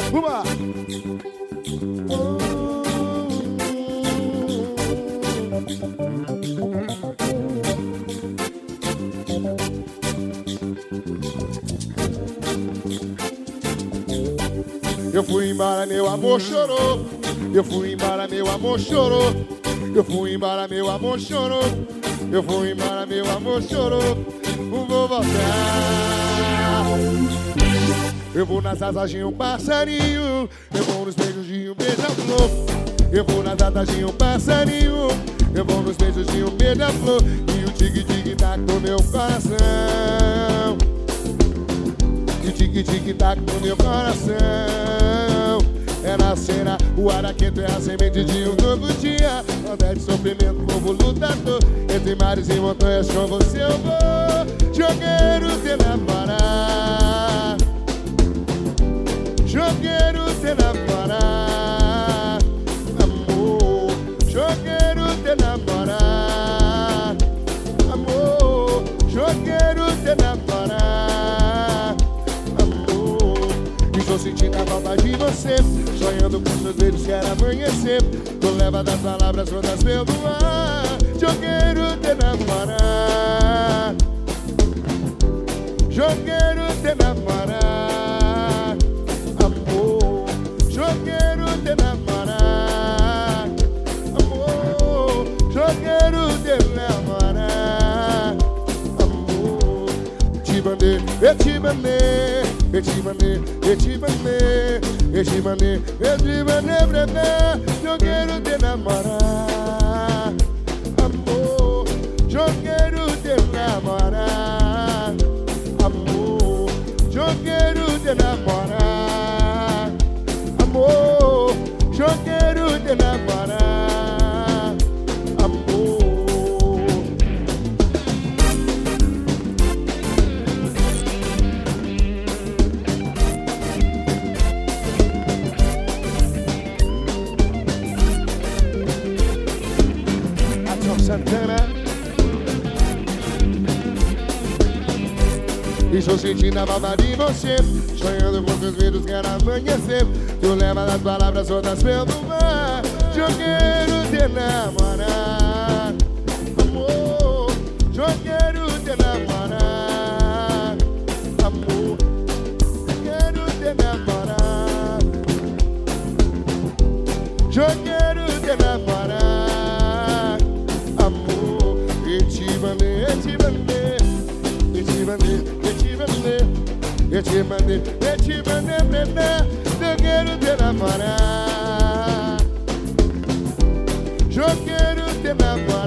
Uma. Eu fui embora, meu amor chorou. Eu fui embora, meu amor chorou. Eu fui embora, meu amor chorou. Eu fui embora, meu amor chorou. Não vou voltar. Eu vou nas asas de um passarinho. Eu vou nos beijos de um beija-flor. Eu vou nas asas de um passarinho. Eu vou nos beijos de um beija-flor. E o tic-tic-tac do meu coração. E o tic-tic-tac do meu coração. É nascerá, o ar quente é a semente de um novo dia. Onde de sofrimento, novo lutador. Entre mares e montanhas com você eu vou. Eu quero te namorar. Eu quero te namorar. Amor, eu quero te namorar. Amor, eu quero te namorar. Amor, estou sentindo a falta de você. Sonhando com seus beijos, quero amanhecer. Tu leva das palavras todas pelo ar. Eu quero te namorar. Eu quero te namorar. Amor, eu quero te namorar. Amor, eu quero te namorar. Amor, te mandei, eu te mandei. Eu te mandei, eu te mandei. Eu te mandei, eu te mandei pra cá. Eu quero te namorar. Amor, eu quero te namorar. Amor, eu quero te namorar. Amor, eu quero te namorar. Amor. Santana. Estou sentindo a falta de você. Sonhando com seus dedos, quero amanhecer. Tu leva das palavras todas pelo mar. Eu quero te namorar. Amor, eu quero te namorar. Amor, eu quero te namorar. Eu quero te namorar. Amor, eu te mandei, eu te mandei. Eu te mandei, eu te mandei. Eu te mandei, eu te mandei, bebê. Eu quero te namorar. Eu quero te namorar.